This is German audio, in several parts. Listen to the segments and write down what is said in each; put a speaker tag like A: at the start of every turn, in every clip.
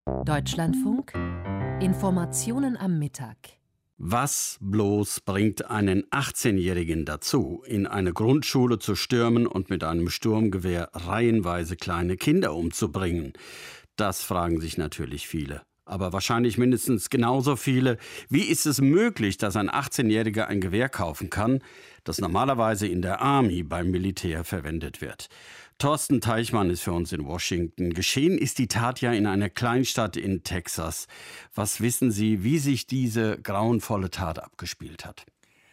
A: Deutschlandfunk Informationen am Mittag.
B: Was bloß bringt einen 18-Jährigen dazu, in eine Grundschule zu stürmen und mit einem Sturmgewehr reihenweise kleine Kinder umzubringen? Das fragen sich natürlich viele. Aber wahrscheinlich mindestens genauso viele. Wie ist es möglich, dass ein 18-Jähriger ein Gewehr kaufen kann, das normalerweise in der Army beim Militär verwendet wird? Thorsten Teichmann ist für uns in Washington. Geschehen ist die Tat ja in einer Kleinstadt in Texas. Was wissen Sie, wie sich diese grauenvolle Tat abgespielt hat?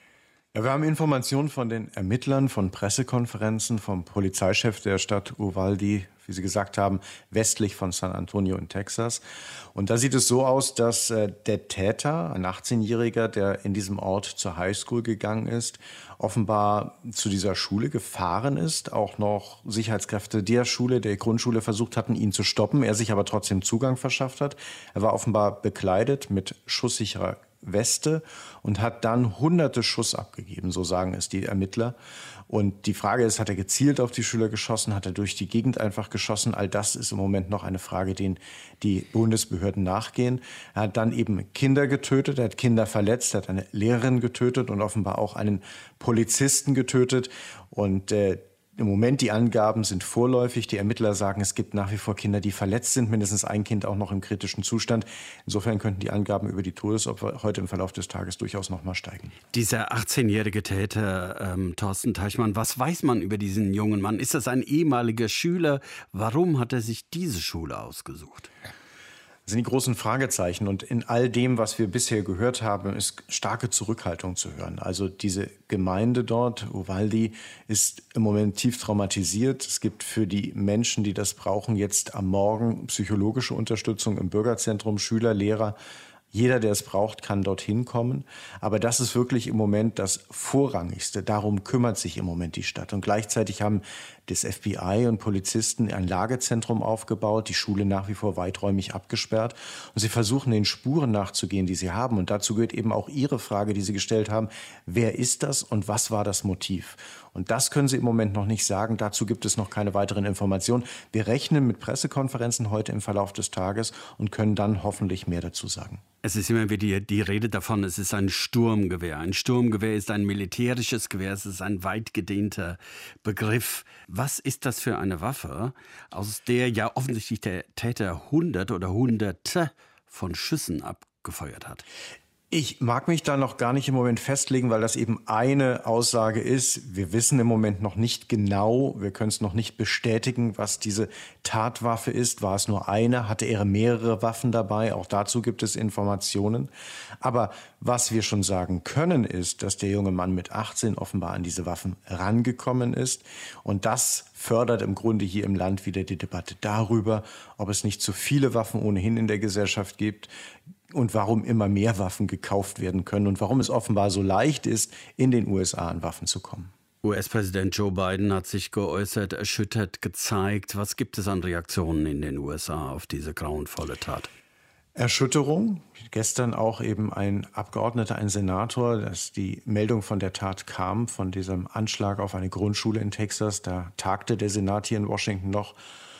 C: Ja, wir haben Informationen von den Ermittlern, von Pressekonferenzen, vom Polizeichef der Stadt Uvalde, wie Sie gesagt haben, westlich von San Antonio in Texas. Und da sieht es so aus, dass der Täter, ein 18-Jähriger, der in diesem Ort zur Highschool gegangen ist, offenbar zu dieser Schule gefahren ist. Auch noch Sicherheitskräfte der Schule, der Grundschule versucht hatten, ihn zu stoppen. Er sich aber trotzdem Zugang verschafft hat. Er war offenbar bekleidet mit schusssicherer Weste und hat dann hunderte Schuss abgegeben, so sagen es die Ermittler. Und die Frage ist, hat er gezielt auf die Schüler geschossen, hat er durch die Gegend einfach geschossen? All das ist im Moment noch eine Frage, denen die Bundesbehörden nachgehen. Er hat dann eben Kinder getötet, er hat Kinder verletzt, er hat eine Lehrerin getötet und offenbar auch einen Polizisten getötet. Und im Moment, die Angaben sind vorläufig. Die Ermittler sagen, es gibt nach wie vor Kinder, die verletzt sind, mindestens ein Kind auch noch im kritischen Zustand. Insofern könnten die Angaben über die Todesopfer heute im Verlauf des Tages durchaus noch mal steigen.
B: Dieser 18-jährige Täter, Thorsten Teichmann, was weiß man über diesen jungen Mann? Ist das ein ehemaliger Schüler? Warum hat er sich diese Schule ausgesucht?
C: Das sind die großen Fragezeichen. Und in all dem, was wir bisher gehört haben, ist starke Zurückhaltung zu hören. Also diese Gemeinde dort, Uvalde, ist im Moment tief traumatisiert. Es gibt für die Menschen, die das brauchen, jetzt am Morgen psychologische Unterstützung im Bürgerzentrum, Schüler, Lehrer. Jeder, der es braucht, kann dorthin kommen. Aber das ist wirklich im Moment das Vorrangigste. Darum kümmert sich im Moment die Stadt. Und gleichzeitig haben das FBI und Polizisten ein Lagezentrum aufgebaut, die Schule nach wie vor weiträumig abgesperrt. Und sie versuchen, den Spuren nachzugehen, die sie haben. Und dazu gehört eben auch Ihre Frage, die Sie gestellt haben. Wer ist das und was war das Motiv? Und das können Sie im Moment noch nicht sagen. Dazu gibt es noch keine weiteren Informationen. Wir rechnen mit Pressekonferenzen heute im Verlauf des Tages und können dann hoffentlich mehr dazu sagen.
B: Es ist immer wieder die Rede davon, es ist ein Sturmgewehr. Ein Sturmgewehr ist ein militärisches Gewehr, es ist ein weit gedehnter Begriff. Was ist das für eine Waffe, aus der ja offensichtlich der Täter Hunderte von Schüssen abgefeuert hat?
C: Ich mag mich da noch gar nicht im Moment festlegen, weil das eben eine Aussage ist. Wir wissen im Moment noch nicht genau, wir können es noch nicht bestätigen, was diese Tatwaffe ist. War es nur eine? Hatte er mehrere Waffen dabei? Auch dazu gibt es Informationen. Aber was wir schon sagen können, ist, dass der junge Mann mit 18 offenbar an diese Waffen rangekommen ist. Und das fördert im Grunde hier im Land wieder die Debatte darüber, ob es nicht zu viele Waffen ohnehin in der Gesellschaft gibt. Und warum immer mehr Waffen gekauft werden können und warum es offenbar so leicht ist, in den USA an Waffen zu kommen.
B: US-Präsident Joe Biden hat sich geäußert, erschüttert gezeigt. Was gibt es an Reaktionen in den USA auf diese grauenvolle Tat?
C: Erschütterung. Gestern auch eben ein Abgeordneter, ein Senator, dass die Meldung von der Tat kam, von diesem Anschlag auf eine Grundschule in Texas. Da tagte der Senat hier in Washington noch.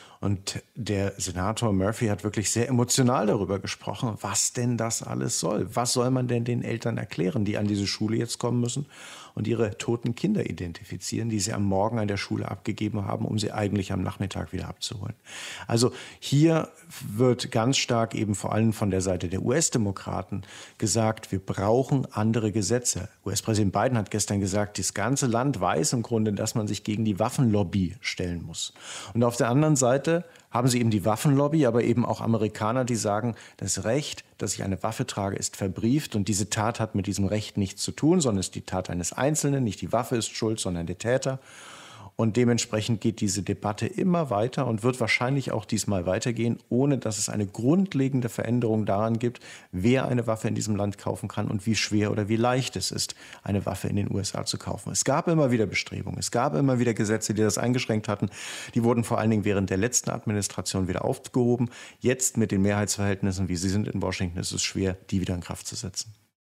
C: Und der Senator Murphy hat wirklich sehr emotional darüber gesprochen, was denn das alles soll. Was soll man denn den Eltern erklären, die an diese Schule jetzt kommen müssen und ihre toten Kinder identifizieren, die sie am Morgen an der Schule abgegeben haben, um sie eigentlich am Nachmittag wieder abzuholen. Also hier wird ganz stark eben vor allem von der Seite der US-Demokraten gesagt, wir brauchen andere Gesetze. US-Präsident Biden hat gestern gesagt, das ganze Land weiß im Grunde, dass man sich gegen die Waffenlobby stellen muss. Und auf der anderen Seite haben sie eben die Waffenlobby, aber eben auch Amerikaner, die sagen, das Recht, dass ich eine Waffe trage, ist verbrieft und diese Tat hat mit diesem Recht nichts zu tun, sondern ist die Tat eines Einzelnen, nicht die Waffe ist schuld, sondern der Täter. Und dementsprechend geht diese Debatte immer weiter und wird wahrscheinlich auch diesmal weitergehen, ohne dass es eine grundlegende Veränderung daran gibt, wer eine Waffe in diesem Land kaufen kann und wie schwer oder wie leicht es ist, eine Waffe in den USA zu kaufen. Es gab immer wieder Bestrebungen, es gab immer wieder Gesetze, die das eingeschränkt hatten. Die wurden vor allen Dingen während der letzten Administration wieder aufgehoben. Jetzt mit den Mehrheitsverhältnissen, wie sie sind in Washington, ist es schwer, die wieder in Kraft zu setzen.